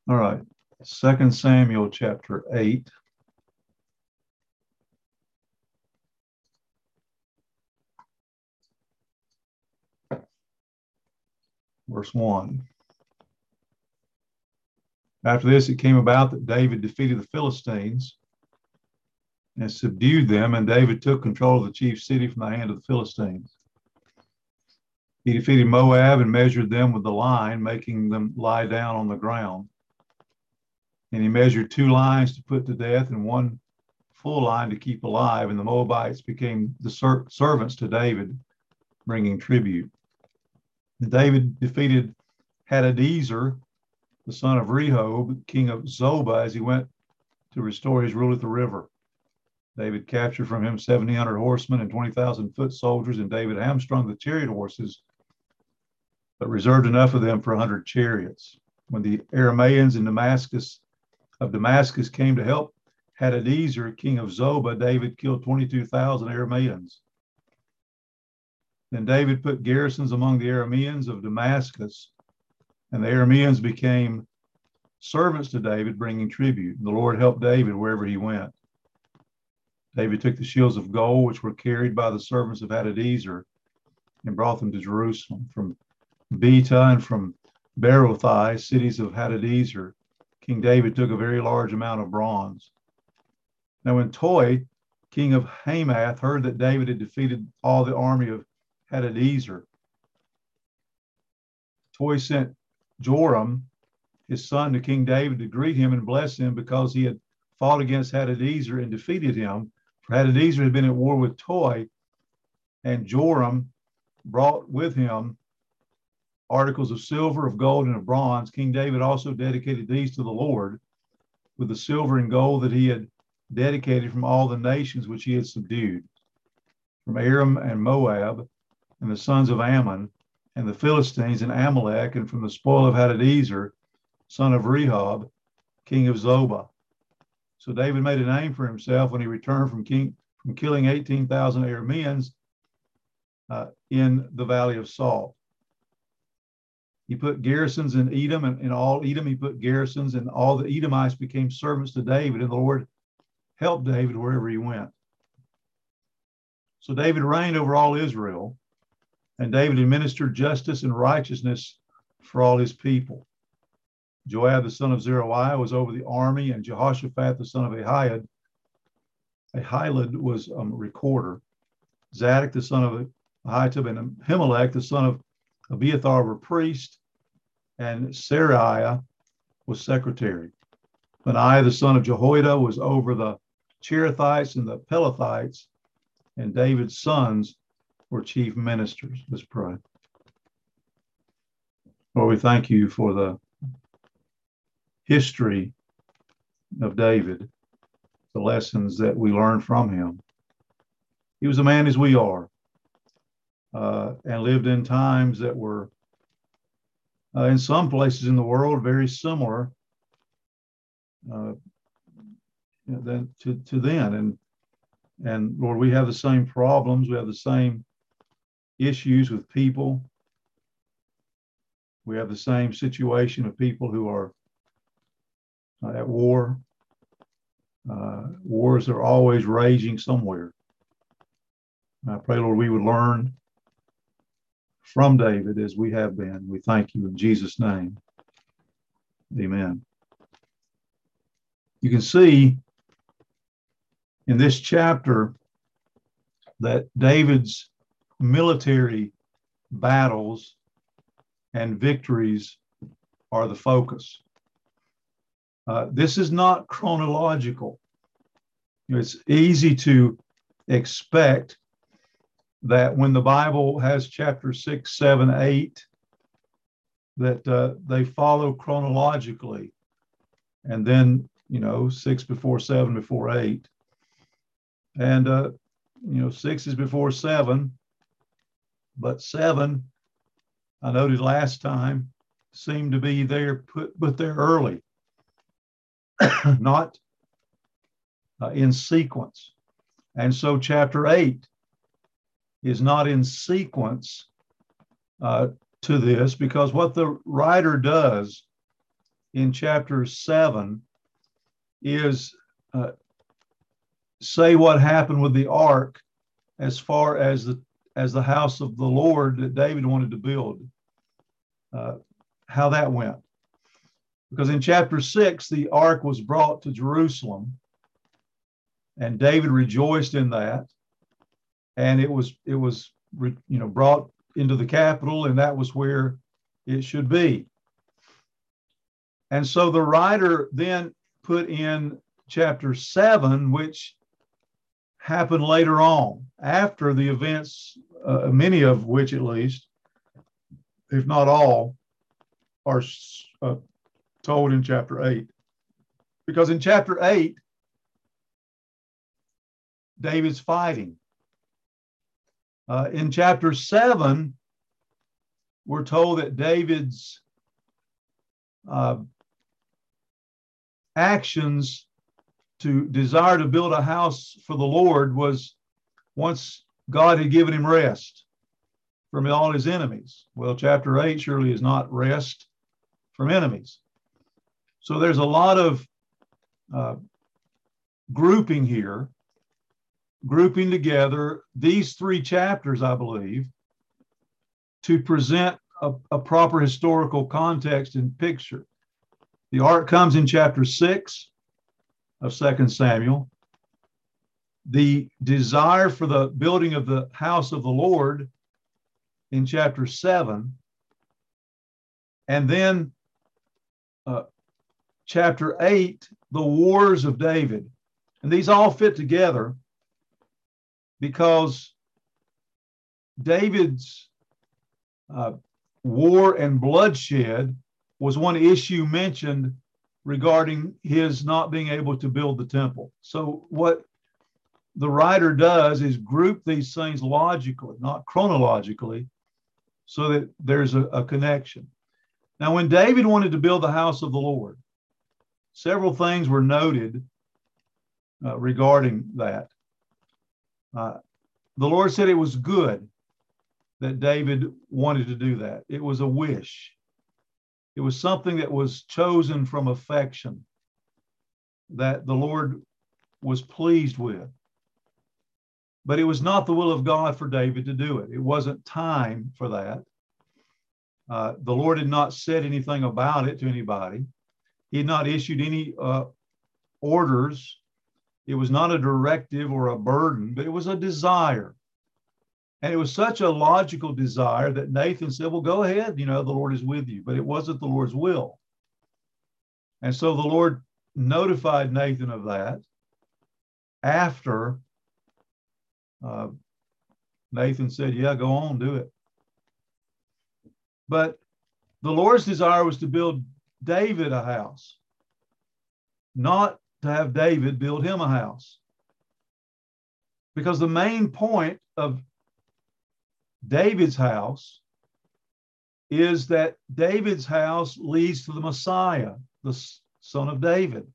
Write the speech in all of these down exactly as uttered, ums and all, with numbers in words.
All right. Second Samuel chapter eight. Verse one. After this, it came about that David defeated the Philistines and subdued them, and David took control of the chief city from the hand of the Philistines. He defeated Moab and measured them with the line, making them lie down on the ground. And he measured two lines to put to death and one full line to keep alive. And the Moabites became the ser- servants to David, bringing tribute. And David defeated Hadadezer, the son of Rehob, king of Zobah, as he went to restore his rule at the river. David captured from him seventeen hundred horsemen and twenty thousand foot soldiers, and David hamstrung the chariot horses, but reserved enough of them for one hundred chariots. When the Arameans in Damascus of Damascus came to help Hadadezer, king of Zobah, David killed twenty-two thousand Arameans. Then David put garrisons among the Arameans of Damascus, and the Arameans became servants to David, bringing tribute. And the Lord helped David wherever he went. David took the shields of gold, which were carried by the servants of Hadadezer, and brought them to Jerusalem. From Betah and from Berothai, cities of Hadadezer, King David took a very large amount of bronze. Now when Toi, king of Hamath, heard that David had defeated all the army of Hadadezer, Toi sent Joram, his son, to King David to greet him and bless him because he had fought against Hadadezer and defeated him. For Hadadezer had been at war with Toi, and Joram brought with him articles of silver, of gold, and of bronze. King David also dedicated these to the Lord with the silver and gold that he had dedicated from all the nations which he had subdued, from Aram and Moab, and the sons of Ammon, and the Philistines and Amalek, and from the spoil of Hadadezer, son of Rehob, king of Zobah. So David made a name for himself when he returned from king from killing eighteen thousand Arameans uh, in the Valley of Salt. He put garrisons in Edom, and in all Edom he put garrisons, and all the Edomites became servants to David, and the Lord helped David wherever he went. So David reigned over all Israel, and David administered justice and righteousness for all his people. Joab, the son of Zeruiah, was over the army, and Jehoshaphat, the son of Ahilud, Ahilud was a um, recorder. Zadok, the son of Ahitub, and Ahimelech, the son of Abiathar, were priest, and Seraiah was secretary. Benaiah, the son of Jehoiada, was over the Cherethites and the Pelethites, and David's sons were chief ministers. Let's pray. Lord, we thank you for the history of David, the lessons that we learn from him. He was a man as we are, uh, and lived in times that were, uh, in some places in the world, very similar uh, than to, to then. And, and Lord, we have the same problems. We have the same issues with people. We have the same situation of people who are uh, at war. Uh, wars are always raging somewhere. I pray, Lord, we would learn from David as we have been. We thank you in Jesus' name. Amen. You can see in this chapter that David's military battles and victories are the focus. Uh, this is not chronological. It's easy to expect that when the Bible has chapter six, seven, eight, that uh, they follow chronologically, and then, you know, six before seven before eight, and uh, you know, six is before seven, but seven, I noted last time, seemed to be there put put there early, not uh, in sequence, and so chapter eight is not in sequence uh, to this, because what the writer does in chapter seven is uh, say what happened with the ark as far as the as the house of the Lord that David wanted to build, uh, how that went. Because in chapter six, the ark was brought to Jerusalem, and David rejoiced in that. And it was it was you know brought into the capital, and that was where it should be. And so the writer then put in chapter seven, which happened later on, after the events, uh, many of which at least, if not all, are uh, told in chapter eight. Because in chapter eight, David's fighting. Uh, in chapter seven, we're told that David's uh, actions to desire to build a house for the Lord was once God had given him rest from all his enemies. Well, chapter eight surely is not rest from enemies. So there's a lot of uh, grouping here, grouping together these three chapters, I believe, to present a, a proper historical context and picture. The ark comes in chapter six of Second Samuel. The desire for the building of the house of the Lord in chapter seven. And then uh, chapter eight, the wars of David. And these all fit together because David's uh, war and bloodshed was one issue mentioned regarding his not being able to build the temple. So what the writer does is group these things logically, not chronologically, so that there's a, a connection. Now, when David wanted to build the house of the Lord, several things were noted uh, regarding that. Uh, the Lord said it was good that David wanted to do that. It was a wish. It was something that was chosen from affection that the Lord was pleased with. But it was not the will of God for David to do it. It wasn't time for that. Uh, the Lord had not said anything about it to anybody. He had not issued any uh, orders. It was not a directive or a burden, but it was a desire. And it was such a logical desire that Nathan said, well, go ahead, you know, the Lord is with you. But it wasn't the Lord's will. And so the Lord notified Nathan of that after uh, Nathan said, yeah, go on, do it. But the Lord's desire was to build David a house, not to have David build him a house. Because the main point of David's house is that David's house leads to the Messiah, the son of David.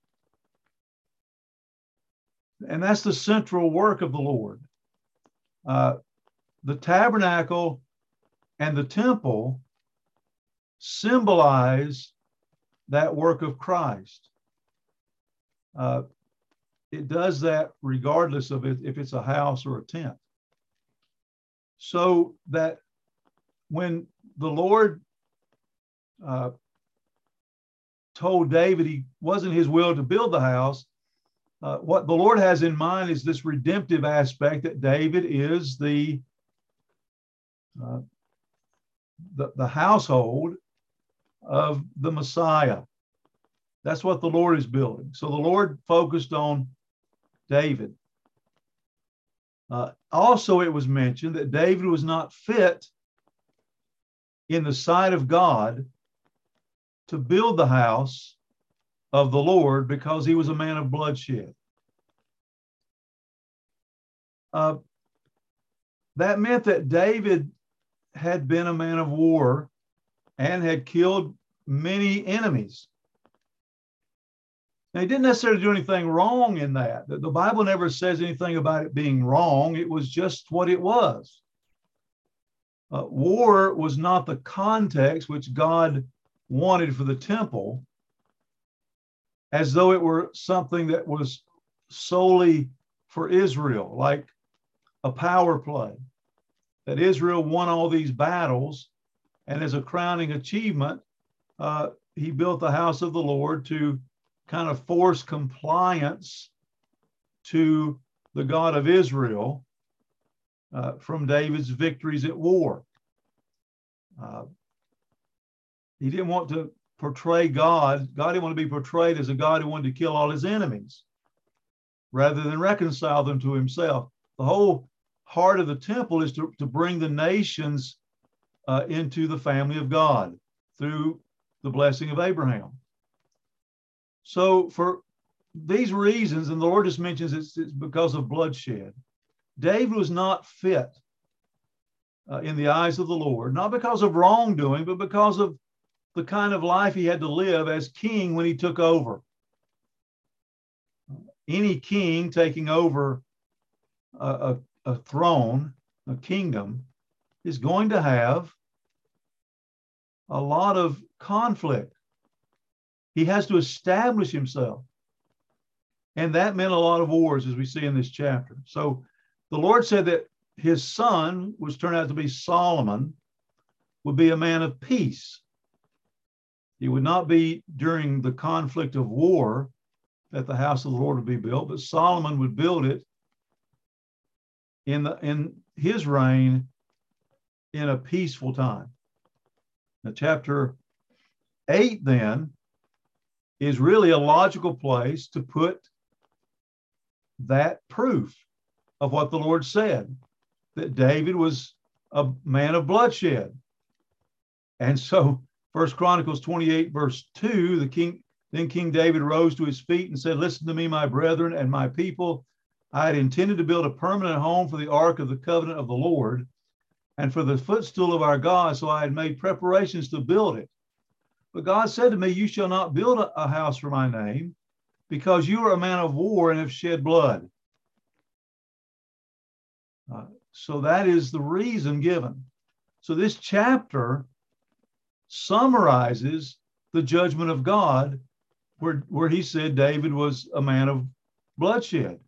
And that's the central work of the Lord. Uh, the tabernacle and the temple symbolize that work of Christ. Uh, it does that regardless of it, if it's a house or a tent. So that when the Lord uh, told David he wasn't his will to build the house, uh, what the Lord has in mind is this redemptive aspect that David is the, uh, the, the household of the Messiah. That's what the Lord is building. So the Lord focused on David. Uh, also, it was mentioned that David was not fit in the sight of God to build the house of the Lord because he was a man of bloodshed. Uh, that meant that David had been a man of war and had killed many enemies. Now, he didn't necessarily do anything wrong in that. The Bible never says anything about it being wrong. It was just what it was. Uh, war was not the context which God wanted for the temple. as though it were something that was solely for Israel, like a power play, that Israel won all these battles, and as a crowning achievement, uh, he built the house of the Lord to kind of force compliance to the God of Israel uh, from David's victories at war. Uh, he didn't want to portray God. God didn't want to be portrayed as a God who wanted to kill all his enemies rather than reconcile them to himself. The whole heart of the temple is to, to bring the nations uh, into the family of God through the blessing of Abraham. So for these reasons, and the Lord just mentions it's, it's because of bloodshed, David was not fit uh, in the eyes of the Lord, not because of wrongdoing, but because of the kind of life he had to live as king when he took over. Any king taking over a, a, a throne, a kingdom, is going to have a lot of conflict. He has to establish himself. And that meant a lot of wars, as we see in this chapter. So the Lord said that his son, which turned out to be Solomon, would be a man of peace. He would not be during the conflict of war that the house of the Lord would be built, but Solomon would build it in, the, in his reign in a peaceful time. Now, chapter eight, then, is really a logical place to put that proof of what the Lord said, that David was a man of bloodshed. And so First Chronicles twenty-eight, verse two, the king, then King David rose to his feet and said, "Listen to me, my brethren and my people. I had intended to build a permanent home for the ark of the covenant of the Lord and for the footstool of our God, so I had made preparations to build it. But God said to me, you shall not build a, a house for my name, because you are a man of war and have shed blood." Uh, so that is the reason given. So this chapter summarizes the judgment of God, where, where he said David was a man of bloodshed.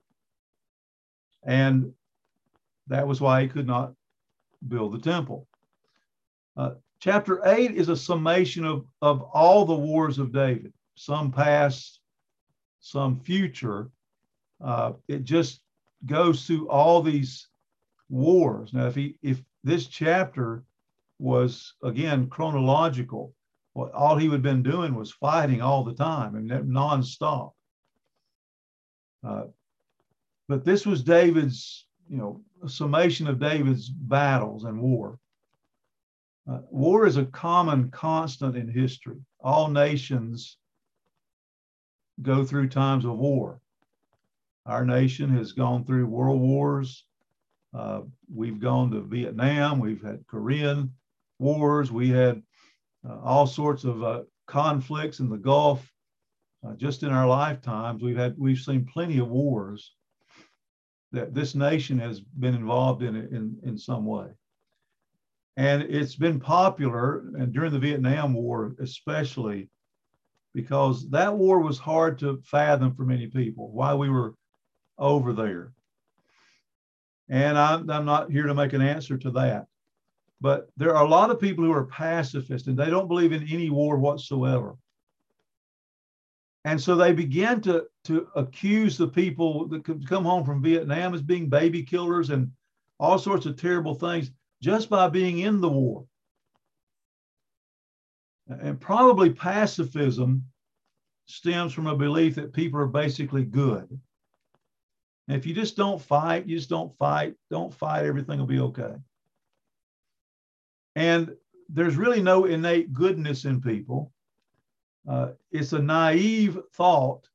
And that was why he could not build the temple. Uh, chapter eight is a summation of, of all the wars of David, some past, some future. Uh, it just goes through all these wars. Now, if he, if this chapter was, again, chronological, well, all he would have been doing was fighting all the time, I mean, nonstop. Uh, but this was David's, you know, a summation of David's battles and war. Uh, war is a common constant in history. All nations go through times of war. Our nation has gone through world wars. Uh, we've gone to Vietnam. We've had Korean wars. We had uh, all sorts of uh, conflicts in the Gulf. Uh, just in our lifetimes, we've had we've seen plenty of wars that this nation has been involved in in, in some way. And it's been popular, and during the Vietnam War especially, because that war was hard to fathom for many people, why we were over there. And I'm, I'm not here to make an answer to that. But there are a lot of people who are pacifist, and they don't believe in any war whatsoever. And so they began to, to accuse the people that could come home from Vietnam as being baby killers and all sorts of terrible things just by being in the war. And probably pacifism stems from a belief that people are basically good. And if you just don't fight, you just don't fight, don't fight, everything will be okay. And there's really no innate goodness in people. Uh, it's a naive thought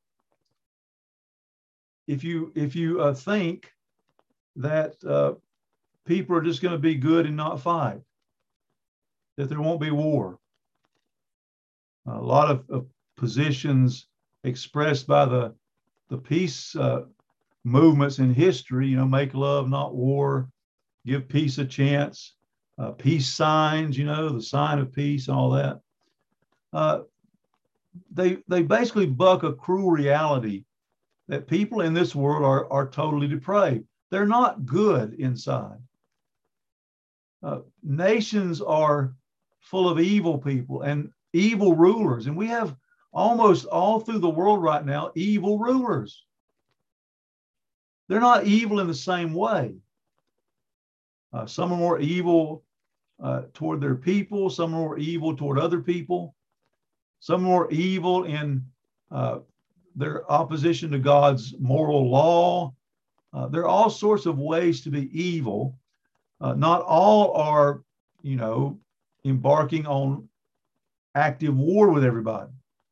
if you if you uh, think that uh, people are just going to be good and not fight, that there won't be war. A lot of, of positions expressed by the the peace uh, movements in history, you know, make love, not war, give peace a chance, uh, peace signs, you know, the sign of peace and all that. Uh, they they basically buck a cruel reality that people in this world are, are totally depraved. They're not good inside. Uh, nations are full of evil people and evil rulers. And we have almost all through the world right now evil rulers. They're not evil in the same way. Uh, some are more evil uh, toward their people. Some are more evil toward other people. Some are more evil in uh, their opposition to God's moral law. Uh, there are all sorts of ways to be evil. Uh, not all are, you know, embarking on active war with everybody.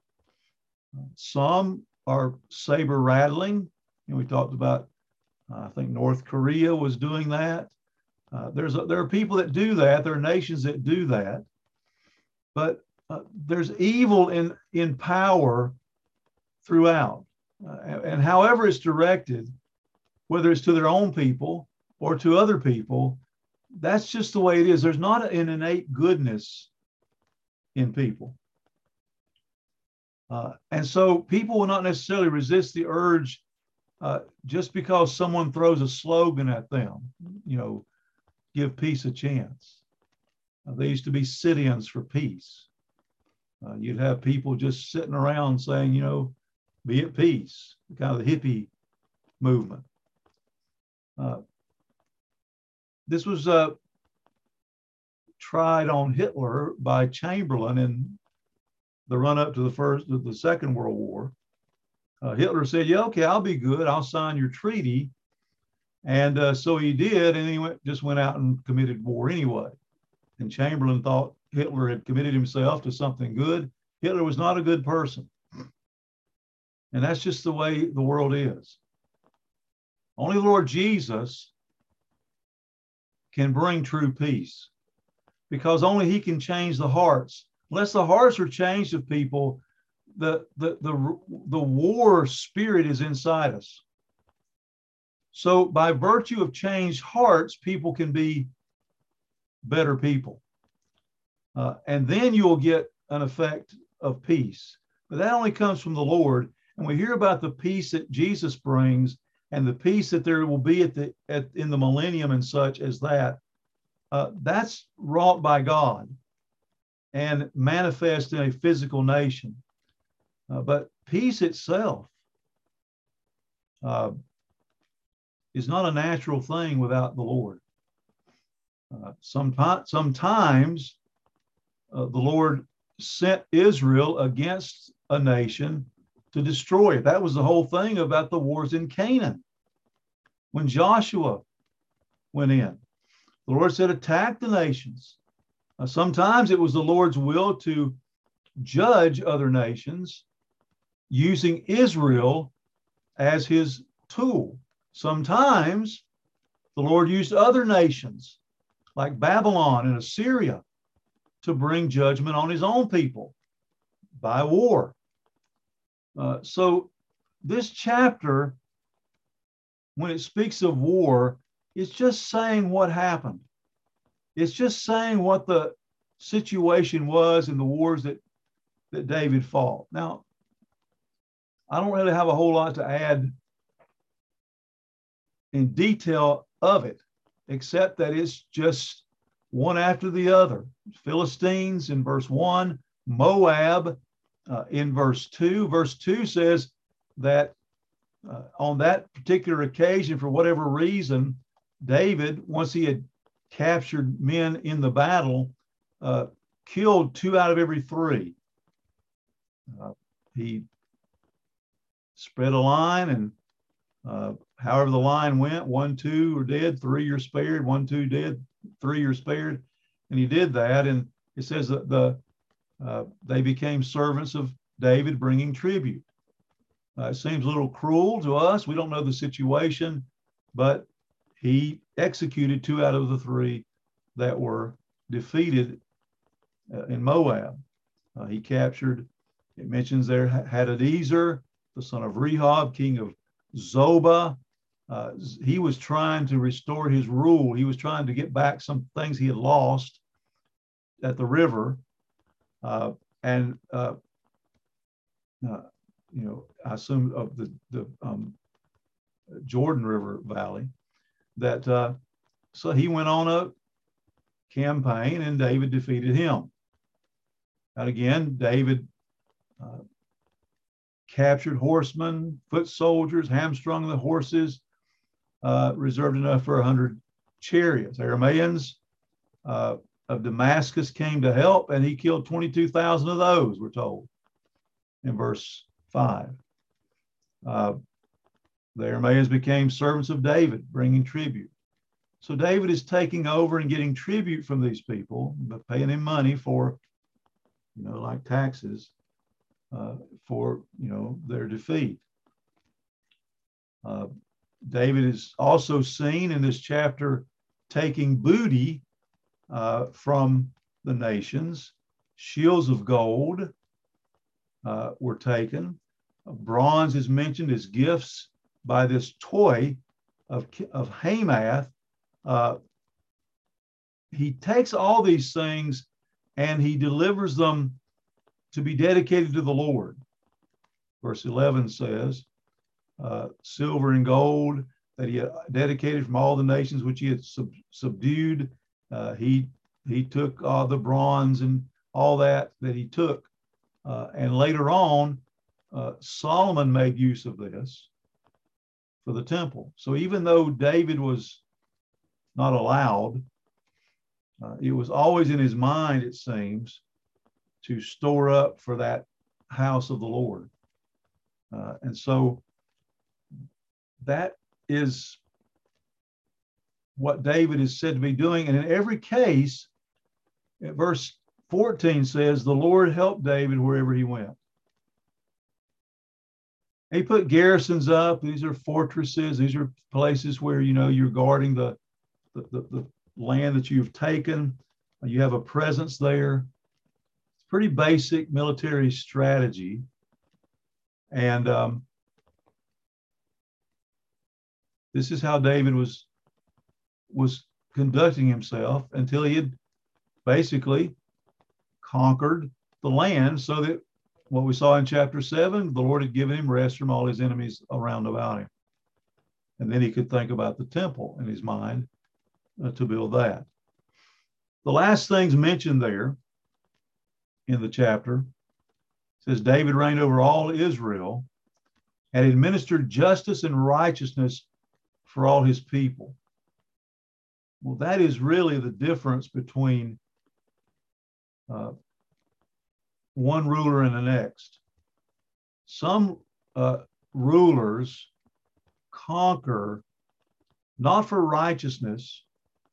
Some are saber rattling. And we talked about, uh, I think North Korea was doing that. Uh, there's a, there are people that do that. There are nations that do that. But uh, there's evil in, in power throughout. Uh, and, and however it's directed, whether it's to their own people or to other people, that's just the way it is. There's not an innate goodness in people. Uh, and so people will not necessarily resist the urge uh, just because someone throws a slogan at them, you know, give peace a chance. Uh, they used to be sit-ins for peace. Uh, you'd have people just sitting around saying, you know, be at peace, kind of the hippie movement. Uh, this was uh, tried on Hitler by Chamberlain in the run-up to the first, to the Second World War. Uh, Hitler said, "Yeah, okay, I'll be good. I'll sign your treaty." And uh, so he did, and he went, just went out and committed war anyway. And Chamberlain thought Hitler had committed himself to something good. Hitler was not a good person. And that's just the way the world is. Only the Lord Jesus can bring true peace, because only he can change the hearts. Unless the hearts are changed of people, the, the, the, the war spirit is inside us. So by virtue of changed hearts, people can be better people. Uh, and then you'll get an effect of peace. But that only comes from the Lord. And we hear about the peace that Jesus brings and the peace that there will be at the at, in the millennium and such as that. Uh, that's wrought by God and manifest in a physical nation. Uh, but peace itself uh, is not a natural thing without the Lord. Uh, sometimes, sometimes uh, the Lord sent Israel against a nation to destroy it. That was the whole thing about the wars in Canaan. When Joshua went in, the Lord said, attack the nations. Uh, sometimes it was the Lord's will to judge other nations using Israel as his tool. Sometimes the Lord used other nations like Babylon and Assyria to bring judgment on his own people by war. Uh, so this chapter, when it speaks of war, it's just saying what happened. It's just saying what the situation was in the wars that, that David fought. Now, I don't really have a whole lot to add in detail of it, except that it's just one after the other. Philistines in verse one, Moab uh, in verse two. Verse two says that uh, on that particular occasion, for whatever reason, David, once he had captured men in the battle, uh, killed two out of every three. Uh, he spread a line, and uh, however the line went, one, two are dead, three are spared, one, two dead, three are spared. And he did that. And it says that the uh, they became servants of David, bringing tribute. Uh, it seems a little cruel to us. We don't know the situation, but he executed two out of the three that were defeated uh, in Moab. Uh, he captured, it mentions there, Hadadezer, the son of Rehob, king of Zobah. Uh, he was trying to restore his rule. He was trying to get back some things he had lost at the river. Uh, and uh, uh, you know, I assume of the, the um, Jordan River Valley, that uh, so he went on a campaign and David defeated him. And again, David uh, captured horsemen, foot soldiers, hamstrung the horses, uh, reserved enough for a hundred chariots. Aramaeans uh, of Damascus came to help, and he killed twenty-two thousand of those, we're told in verse five. Uh, the Aramaeans became servants of David, bringing tribute. So David is taking over and getting tribute from these people, but paying him money for, you know, like taxes, uh, for, you know, their defeat. Uh, David is also seen in this chapter taking booty uh, from the nations. Shields of gold uh, were taken. Bronze is mentioned as gifts by this toy of, of Hamath. Uh, he takes all these things and he delivers them to be dedicated to the Lord. Verse eleven says, uh, silver and gold that he had dedicated from all the nations which he had sub- subdued. Uh, he, he took all the bronze and all that that he took. Uh, and later on, uh, Solomon made use of this for the temple. So even though David was not allowed, uh, it was always in his mind, it seems, to store up for that house of the Lord. Uh, and so that is what David is said to be doing. And in every case, verse fourteen says, the Lord helped David wherever he went. He put garrisons up. These are fortresses. These are places where, you know, you're guarding the, the, the, the land that you've taken. You have a presence there. It's pretty basic military strategy. And um, this is how David was, was conducting himself until he had basically conquered the land, so that what we saw in chapter seven, the Lord had given him rest from all his enemies around about him. And then he could think about the temple in his mind uh, to build that. The last things mentioned there in the chapter says David reigned over all Israel and administered justice and righteousness for all his people. Well, that is really the difference between uh, one ruler and the next. Some uh, rulers conquer not for righteousness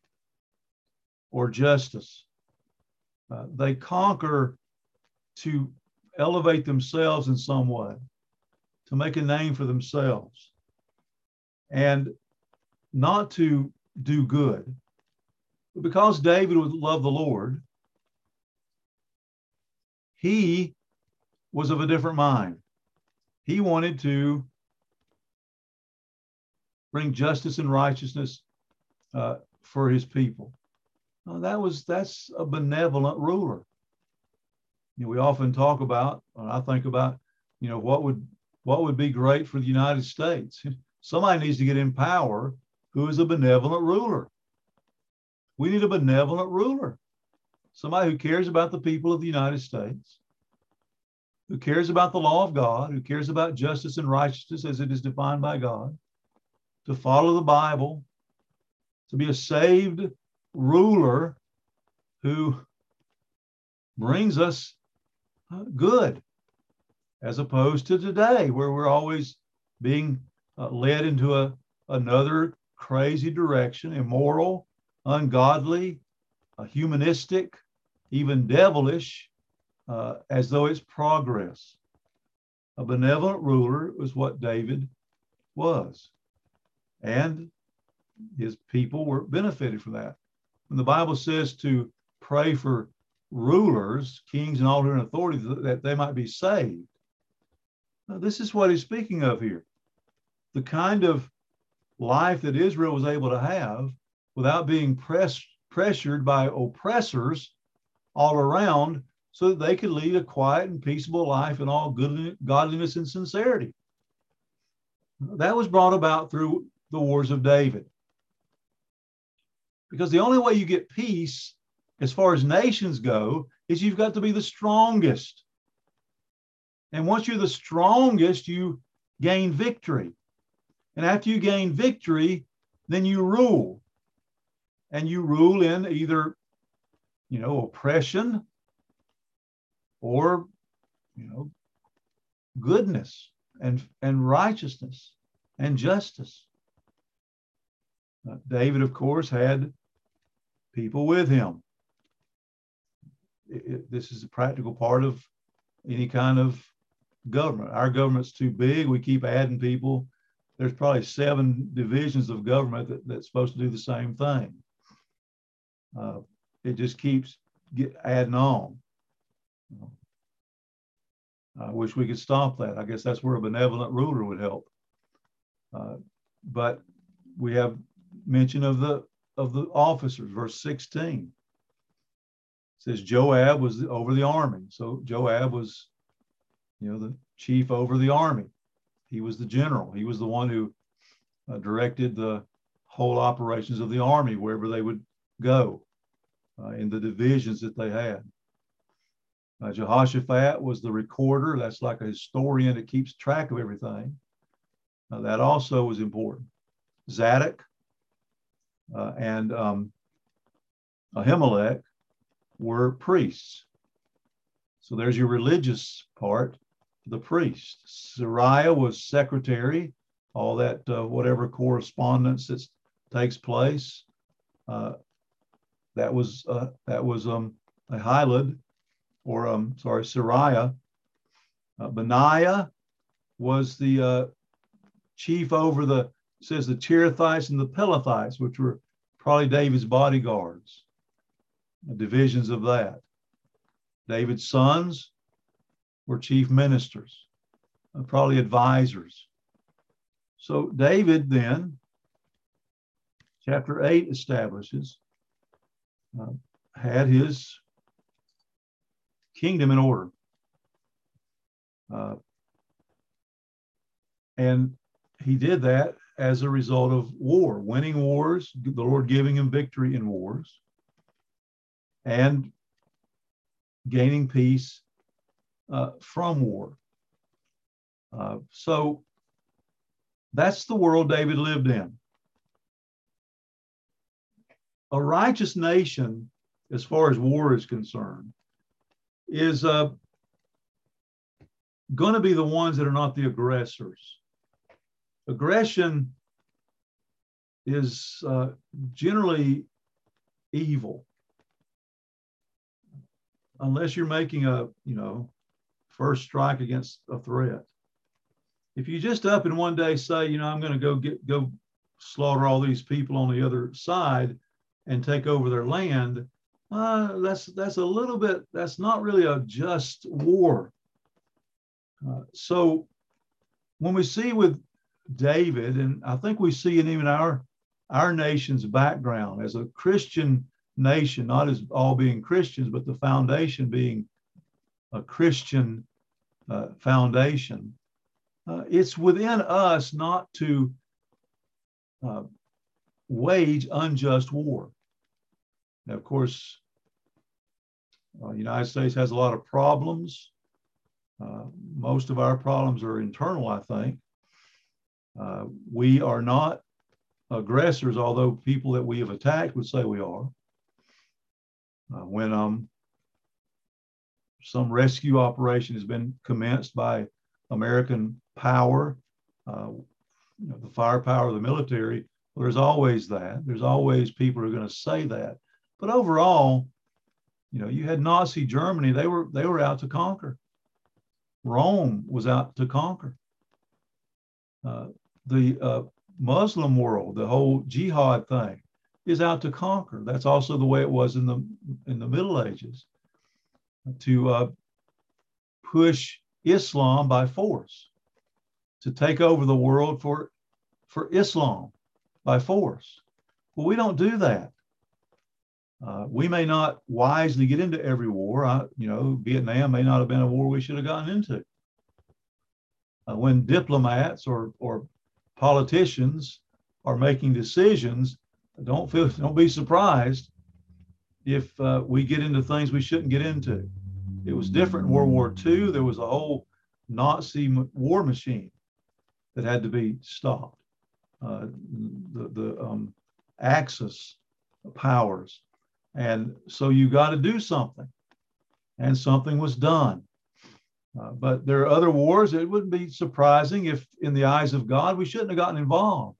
or justice. Uh, they conquer to elevate themselves in some way, to make a name for themselves, and not to do good. But because David would love the Lord, he was of a different mind. He wanted to bring justice and righteousness uh, for his people. Well, that was that's a benevolent ruler. You know, we often talk about, when I think about, you know, what would what would be great for the United States. Somebody needs to get in power who is a benevolent ruler. We need a benevolent ruler. Somebody who cares about the people of the United States, who cares about the law of God, who cares about justice and righteousness as it is defined by God, to follow the Bible, to be a saved ruler who brings us good, as opposed to today, where we're always being uh, led into a, another crazy direction, immoral, ungodly, uh, humanistic, even devilish, uh, as though it's progress. A benevolent ruler was what David was. And his people were benefited from that. When the Bible says to pray for rulers, kings, and all who are in authority, that they might be saved, now, this is what he's speaking of here. The kind of life that Israel was able to have without being pressed, pressured by oppressors all around, so that they could lead a quiet and peaceable life in all good, godliness and sincerity. That was brought about through the wars of David. Because the only way you get peace as far as nations go is you've got to be the strongest. And once you're the strongest, you gain victory. And after you gain victory, then you rule. And you rule in either, you know, oppression or, you know, goodness and, and righteousness and justice. Uh, David, of course, had people with him. It, it, this is a practical part of any kind of government. Our government's too big. We keep adding people. There's probably seven divisions of government that, that's supposed to do the same thing. Uh, it just keeps get, adding on. I wish we could stop that. I guess that's where a benevolent ruler would help. Uh, but we have mention of the of the officers, verse sixteen. It says Joab was over the army. So Joab was, you know, the chief over the army. He was the general. He was the one who uh, directed the whole operations of the army wherever they would go uh, in the divisions that they had. Uh, Jehoshaphat was the recorder. That's like a historian that keeps track of everything. Uh, that also was important. Zadok uh, and um, Ahimelech were priests. So there's your religious part, the priest. Sariah was secretary, all that, uh, whatever correspondence that takes place. Uh, that was, uh, that was um, Ahilud, or um, sorry, Sariah. Uh, Benaiah was the uh, chief over the, it says the Cherethites and the Pelethites, which were probably David's bodyguards, divisions of that. David's sons were chief ministers, uh, probably advisors. So David then, chapter eight establishes, uh, had his kingdom in order. Uh, and he did that as a result of war, winning wars, the Lord giving him victory in wars, and gaining peace uh, from war. Uh, so that's the world David lived in. A righteous nation, as far as war is concerned, is uh, going to be the ones that are not the aggressors. Aggression is uh, generally evil, unless you're making a, you know, first strike against a threat. If you just up and one day say, you know, I'm going to go get go slaughter all these people on the other side and take over their land, uh, that's that's a little bit, that's not really a just war. Uh, so when we see with David, and I think we see in even our our nation's background as a Christian nation, not as all being Christians, but the foundation being a Christian uh, foundation, uh, it's within us not to uh, wage unjust war. Now, of course, uh, the United States has a lot of problems. Uh, most of our problems are internal, I think. Uh, we are not aggressors, although people that we have attacked would say we are. Uh, when um, some rescue operation has been commenced by American power, uh, you know, the firepower of the military, well, there's always that. There's always people who are going to say that. But overall, you know, you had Nazi Germany, they were, they were out to conquer. Rome was out to conquer. Uh, the uh, Muslim world, the whole jihad thing, is out to conquer. That's also the way it was in the in the Middle Ages, to uh, push Islam by force, to take over the world for for Islam by force. Well, we don't do that. Uh, we may not wisely get into every war. I, you know, Vietnam may not have been a war we should have gotten into. Uh, when diplomats or or politicians are making decisions, don't feel don't be surprised if uh, we get into things we shouldn't get into. It was different in World War Two. There was a whole Nazi war machine that had to be stopped. Uh, the the um, Axis powers. And so you got to do something. And something was done. Uh, but there are other wars. It wouldn't be surprising if, in the eyes of God, we shouldn't have gotten involved.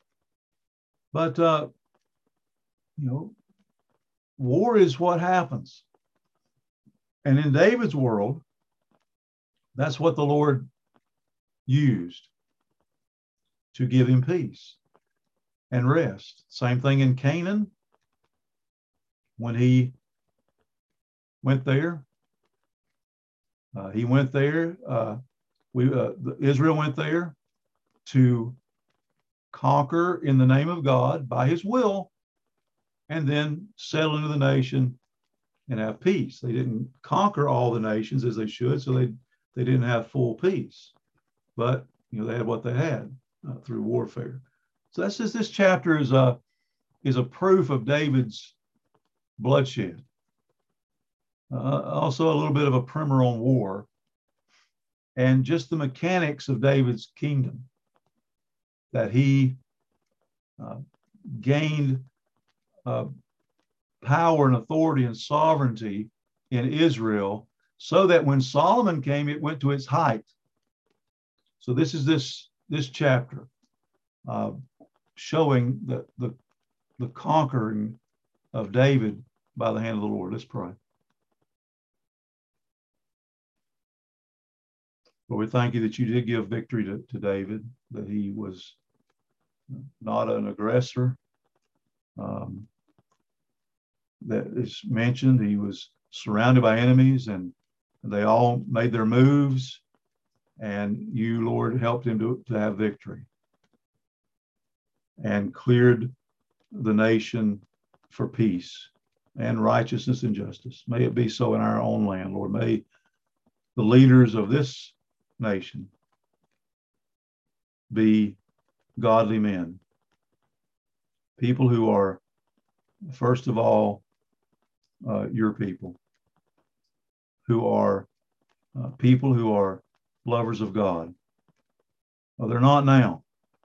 But, uh, you know, war is what happens. And in David's world, that's what the Lord used to give him peace and rest. Same thing in Canaan. When he went there, uh, he went there. Uh, we uh, Israel went there to conquer in the name of God by His will, and then settle into the nation and have peace. They didn't conquer all the nations as they should, so they they didn't have full peace. But you know they had what they had uh, through warfare. So that's just this chapter is a is a proof of David's bloodshed. Uh, also a little bit of a primer on war and just the mechanics of David's kingdom, that he uh, gained uh, power and authority and sovereignty in Israel, so that when Solomon came, it went to its height. So this is this this chapter uh, showing the, the the conquering of David by the hand of the Lord. Let's pray. Lord, we thank you that you did give victory to, to David, that he was not an aggressor. Um, that is mentioned, he was surrounded by enemies and they all made their moves, and you, Lord, helped him to, to have victory and cleared the nation for peace and righteousness and justice. May it be so in our own land, Lord. May the leaders of this nation be godly men, people who are, first of all, uh, your people, who are uh, people who are lovers of God. Well, they're not now.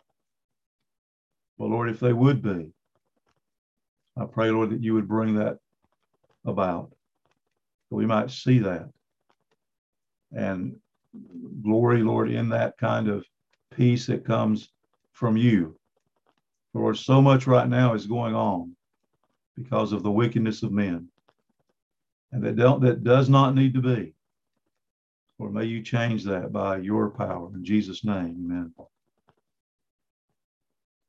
Well, Lord, if they would be, I pray, Lord, that you would bring that about, that we might see that. And glory, Lord, in that kind of peace that comes from you. Lord, so much right now is going on because of the wickedness of men, and that don't that does not need to be. Lord, may you change that by your power. In Jesus' name, amen.